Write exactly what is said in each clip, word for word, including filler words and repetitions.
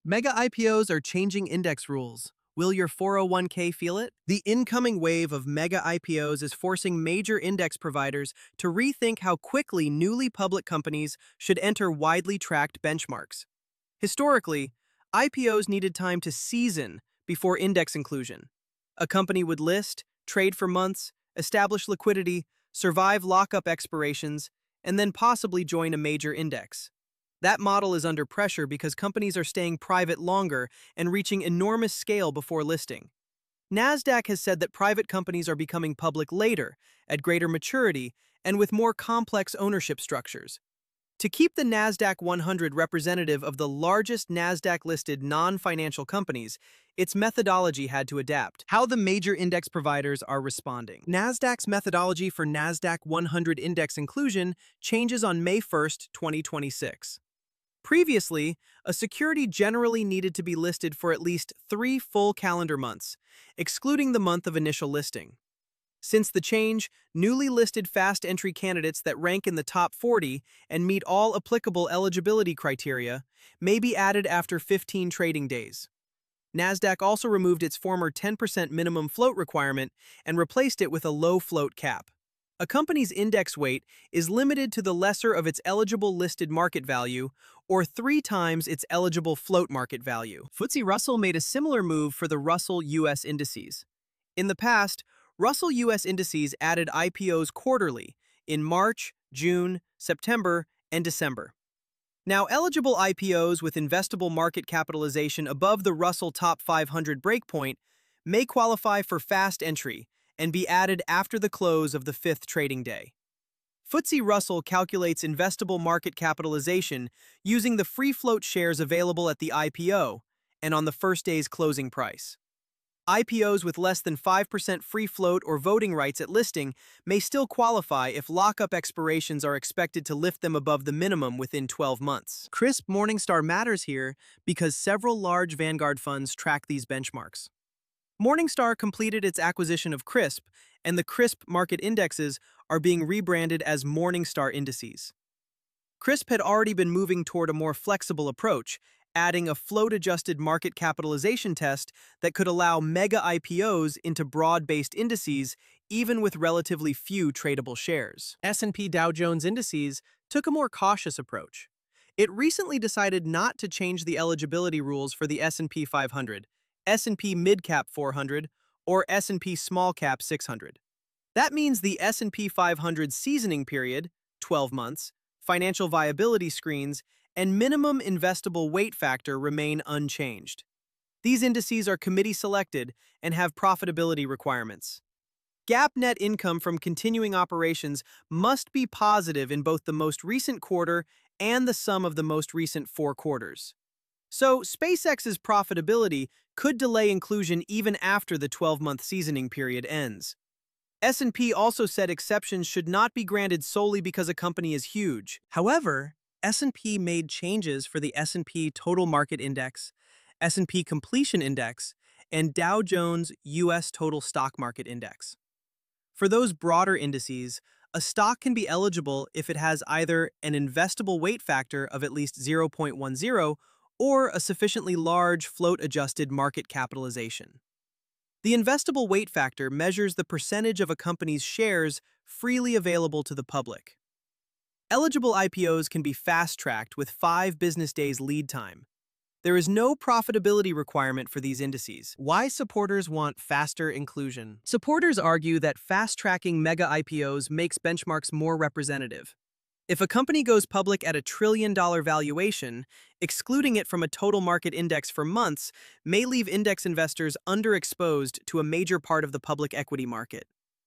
Mega I P Os are changing index rules. Will your four oh one k feel it? The incoming wave of mega I P Os is forcing major index providers to rethink how quickly newly public companies should enter widely tracked benchmarks. Historically, I P Os needed time to season before index inclusion. A company would list, trade for months, establish liquidity, survive lockup expirations, and then possibly join a major index. That model is under pressure because companies are staying private longer and reaching enormous scale before listing. NASDAQ has said that private companies are becoming public later, at greater maturity, and with more complex ownership structures. To keep the NASDAQ one hundred representative of the largest NASDAQ-listed non-financial companies, its methodology had to adapt. How the major index providers are responding. NASDAQ's methodology for NASDAQ one hundred index inclusion changes on May first, twenty twenty-six. Previously, a security generally needed to be listed for at least three full calendar months, excluding the month of initial listing. Since the change, newly listed fast entry candidates that rank in the top forty and meet all applicable eligibility criteria may be added after fifteen trading days. NASDAQ also removed its former ten percent minimum float requirement and replaced it with a low float cap. A company's index weight is limited to the lesser of its eligible listed market value or three times its eligible float market value. F T S E Russell made a similar move for the Russell U S indices. In the past, Russell U S indices added I P Os quarterly in March, June, September, and December. Now, eligible I P Os with investable market capitalization above the Russell Top five hundred breakpoint may qualify for fast entry and be added after the close of the fifth trading day. F T S E Russell calculates investable market capitalization using the free float shares available at the I P O and on the first day's closing price. I P Os with less than five percent free float or voting rights at listing may still qualify if lockup expirations are expected to lift them above the minimum within twelve months. Crisp Morningstar matters here because several large Vanguard funds track these benchmarks. Morningstar completed its acquisition of Crisp, and the Crisp market indexes are being rebranded as Morningstar indices. Crisp had already been moving toward a more flexible approach, adding a float-adjusted market capitalization test that could allow mega I P Os into broad-based indices even with relatively few tradable shares. S and P Dow Jones Indices took a more cautious approach. It recently decided not to change the eligibility rules for the S and P five hundred, S and P Mid-Cap four hundred, or S and P Small-Cap six hundred. That means the S and P five hundred seasoning period, twelve months, financial viability screens, and minimum investable weight factor remain unchanged. These indices are committee-selected and have profitability requirements. GAAP net income from continuing operations must be positive in both the most recent quarter and the sum of the most recent four quarters. So, SpaceX's profitability could delay inclusion even after the twelve-month seasoning period ends. S and P also said exceptions should not be granted solely because a company is huge. However, S and P made changes for the S and P Total Market Index, S and P Completion Index, and Dow Jones U S Total Stock Market Index. For those broader indices, a stock can be eligible if it has either an investable weight factor of at least zero point one zero or a sufficiently large float-adjusted market capitalization. The investable weight factor measures the percentage of a company's shares freely available to the public. Eligible I P Os can be fast-tracked with five business days lead time. There is no profitability requirement for these indices. Why supporters want faster inclusion? Supporters argue that fast-tracking mega I P Os makes benchmarks more representative. If a company goes public at a trillion-dollar valuation, excluding it from a total market index for months may leave index investors underexposed to a major part of the public equity market.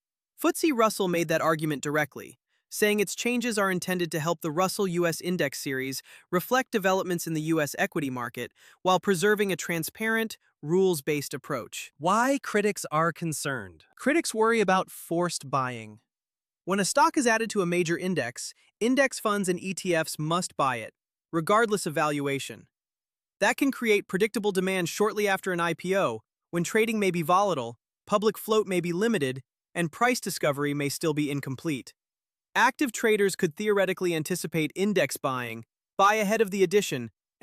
F T S E Russell made that argument directly, saying its changes are intended to help the Russell U S Index Series reflect developments in the U S equity market while preserving a transparent, rules-based approach. Why critics are concerned? Critics worry about forced buying. When a stock is added to a major index, index funds and E T Fs must buy it, regardless of valuation. That can create predictable demand shortly after an I P O, when trading may be volatile, public float may be limited, and price discovery may still be incomplete. Active traders could theoretically anticipate index buying, buy ahead of the addition,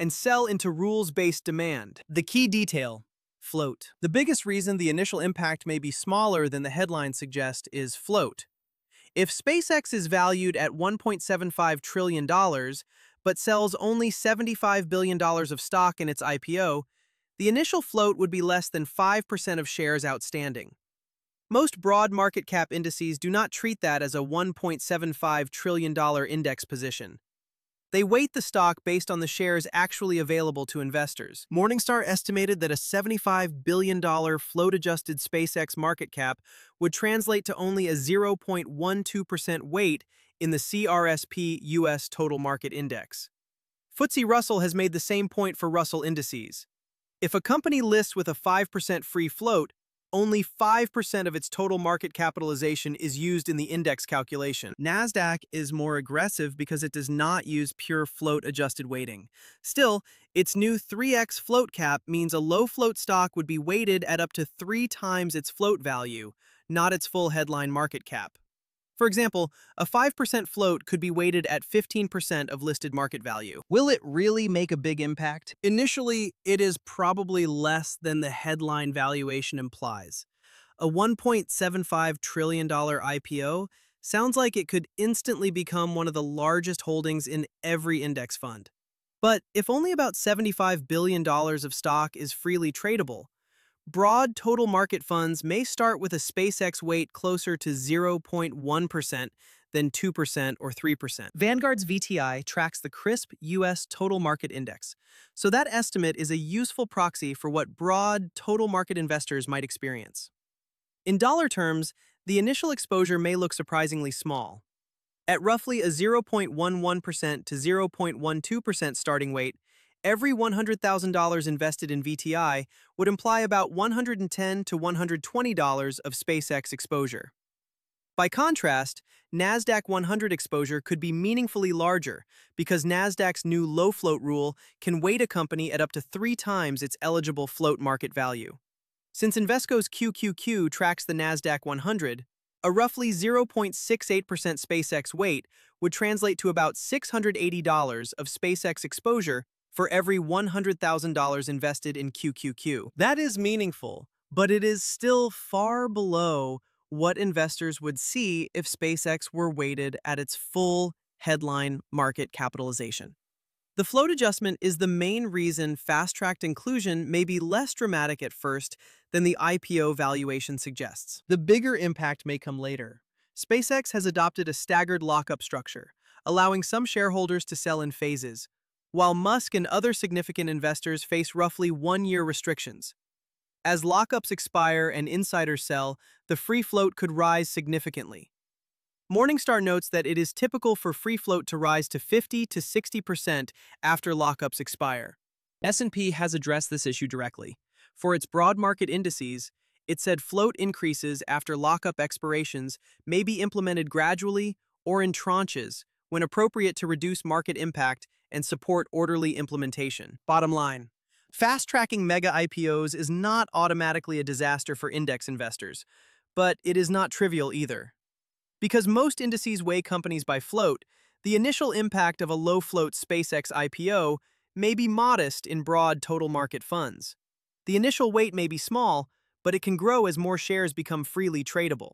and sell into rules-based demand. The key detail: float. The biggest reason the initial impact may be smaller than the headlines suggest is float. If SpaceX is valued at one point seven five trillion dollars, but sells only seventy-five billion dollars of stock in its I P O, the initial float would be less than five percent of shares outstanding. Most broad market cap indices do not treat that as a one point seven five trillion dollars index position. They weight the stock based on the shares actually available to investors. Morningstar estimated that a seventy-five billion dollars float-adjusted SpaceX market cap would translate to only a zero point one two percent weight in the C R S P U S Total Market Index. F T S E Russell has made the same point for Russell indices. If a company lists with a five percent free float, only five percent of its total market capitalization is used in the index calculation. NASDAQ is more aggressive because it does not use pure float-adjusted weighting. Still, its new three X float cap means a low-float stock would be weighted at up to three times its float value, not its full headline market cap. For example, a five percent float could be weighted at fifteen percent of listed market value. Will it really make a big impact? Initially, it is probably less than the headline valuation implies. A one point seven five trillion dollars I P O sounds like it could instantly become one of the largest holdings in every index fund. But if only about seventy-five billion dollars of stock is freely tradable, broad total market funds may start with a SpaceX weight closer to zero point one percent than two percent or three percent. Vanguard's V T I tracks the CRSP U S Total Market Index, so that estimate is a useful proxy for what broad total market investors might experience. In dollar terms, the initial exposure may look surprisingly small. At roughly a zero point one one percent to zero point one two percent starting weight, every one hundred thousand dollars invested in V T I would imply about one hundred ten to one hundred twenty dollars of SpaceX exposure. By contrast, NASDAQ one hundred exposure could be meaningfully larger because NASDAQ's new low float rule can weight a company at up to three times its eligible float market value. Since Invesco's Q Q Q tracks the NASDAQ one hundred, a roughly zero point six eight percent SpaceX weight would translate to about six hundred eighty dollars of SpaceX exposure for every one hundred thousand dollars invested in Q Q Q. That is meaningful, but it is still far below what investors would see if SpaceX were weighted at its full headline market capitalization. The float adjustment is the main reason fast-tracked inclusion may be less dramatic at first than the I P O valuation suggests. The bigger impact may come later. SpaceX has adopted a staggered lockup structure, allowing some shareholders to sell in phases, while Musk and other significant investors face roughly one-year restrictions. As lockups expire and insiders sell, the free float could rise significantly. Morningstar notes that it is typical for free float to rise to fifty to sixty percent after lockups expire. S and P has addressed this issue directly. For its broad market indices, it said float increases after lockup expirations may be implemented gradually or in tranches when appropriate to reduce market impact and support orderly implementation. Bottom line, fast-tracking mega I P Os is not automatically a disaster for index investors, but it is not trivial either. Because most indices weigh companies by float, the initial impact of a low-float SpaceX I P O may be modest in broad total market funds. The initial weight may be small, but it can grow as more shares become freely tradable.